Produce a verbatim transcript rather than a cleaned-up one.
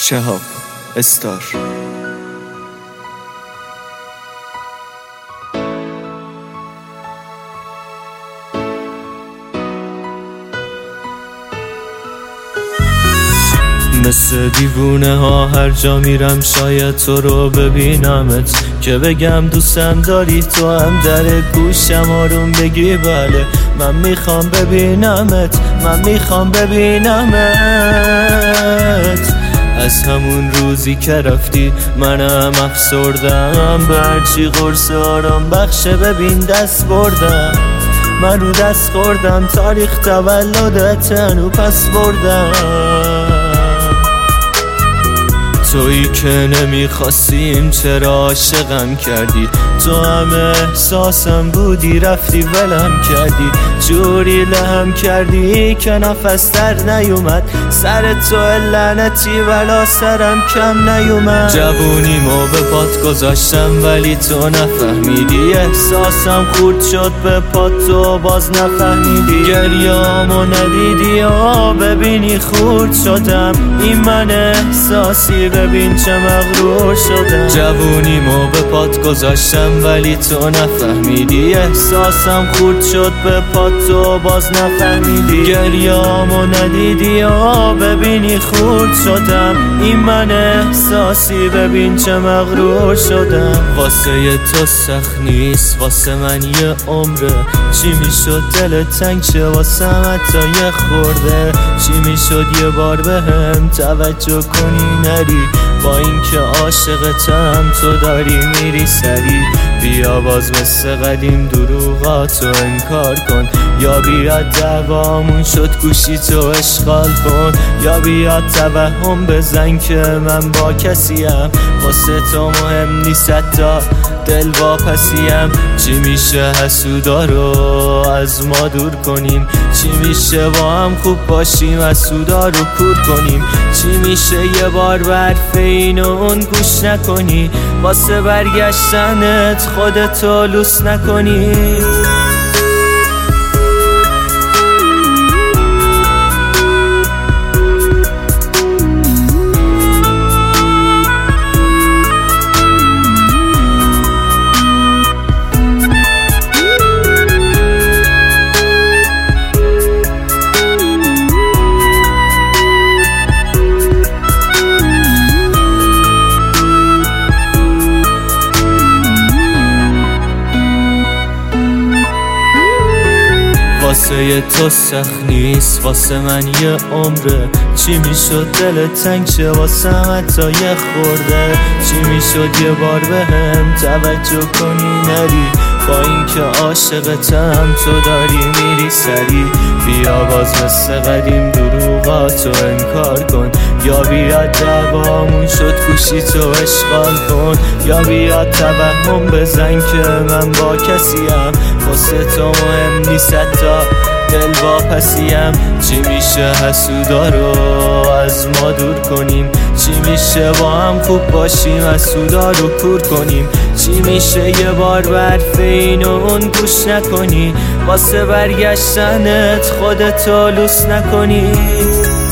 شهاب استار. مثل دیوونه ها هر جا میرم شاید تو رو ببینمت، که بگم دوستم داری تو هم در گوشم آروم بگی بله من میخوام ببینمت، من میخوام ببینمت. از همون روزی که رفتی منم افسردم، به هرچی قرص آرام بخشه ببین دست بردم. من رو دست خوردم تاریخ تولدت هنو پس بردم. تویی که نمیخواستیم چرا عاشقم کردی، تو هم احساسم بودی رفتی ولم کردی، جوری لهم کردی که نفس در نیومد، سر تو لعنتی ولا سرم کم نیومد. جوونیمو به پات گذاشتم ولی تو نفهمیدی، احساسم خورد شد به پات تو باز نفهمیدی، گریامو ندیدی آه ببینی خورد شدم، این من احساسی ببین چه مغرور شدم. جوونیمو به پات گذاشتم ولی تو نفهمیدی، احساسم خورد شد به پات تو باز نفهمیدی، گریامو ندیدی آه ببینی خورد شدم، این من احساسی ببین چه مغرور شدم. واسه تو سخت نیست واسه من یه عمره، چی میشد دل تنگ شه واسه حتی یه خورده، چی میشد یه بار بهم توجه کنی نری، با اینکه عاشقتم تو داری میری سری. بیا باز مثل قدیم دروغاتو انکار کن، یا بیاد دعوامون شد گوشی تو اشغال کن، یا بیاد توهم بزن که من با کسیم، واسه تو مهم نیست حتی دل واپسیم. چی میشه حسودا رو از ما دور کنیم، چی میشه با هم خوب باشیم حسودا رو کور کنیم، چی میشه یه بار برف اینو اون گوش نکنی، واسه برگشتنت خودتو لوس نکنی. واسه تو سخت نیست واسه من یه عمره، چی میشد دل تنگ شه واسه حتی یه خورده، چی میشد یه بار بهم توجه کنی نری، با اینکه عاشقتم تو داری میری سری. بیا باز مثل قدیم دروغاتو انکار کن، یا بیاد دعوامون شد گوشی تو اشغال کن، یا بیاد توهم بزن که من با کسیم، واسه تو مهم نیست حتی دل واپسیم. چی میشه حسودا رو از ما دور کنیم، چی میشه با هم خوب باشیم حسودا رو کور کنیم، چی میشه یه بار برف اینو اون گوش نکنی، واسه برگشتنت خودتو لوس نکنی.